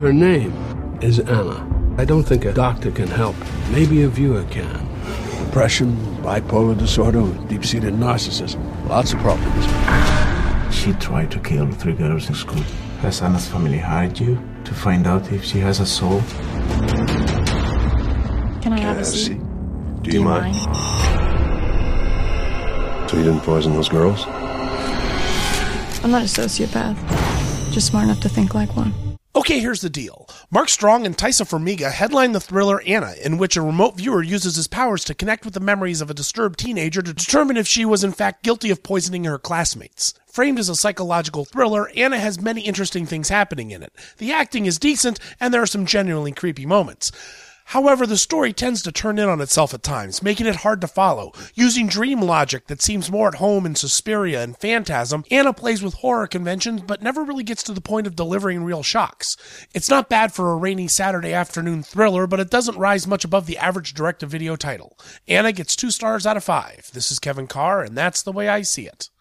Her name is Anna. I don't think a doctor can help. Maybe a viewer can. Depression, bipolar disorder, deep-seated narcissism. Lots of problems. She tried to kill 3 girls in school. Has Anna's family hired you to find out if she has a soul? Can I have a seat? Do you mind? So you didn't poison those girls? I'm not a sociopath. Just smart enough to think like one. Okay, here's the deal. Mark Strong and Taissa Farmiga headline the thriller Anna, in which a remote viewer uses his powers to connect with the memories of a disturbed teenager to determine if she was in fact guilty of poisoning her classmates. Framed as a psychological thriller, Anna has many interesting things happening in it. The acting is decent, and there are some genuinely creepy moments. However, the story tends to turn in on itself at times, making it hard to follow. Using dream logic that seems more at home in Suspiria and Phantasm, Anna plays with horror conventions but never really gets to the point of delivering real shocks. It's not bad for a rainy Saturday afternoon thriller, but it doesn't rise much above the average direct-to-video title. Anna gets 2 stars out of 5. This is Kevin Carr, and that's the way I see it.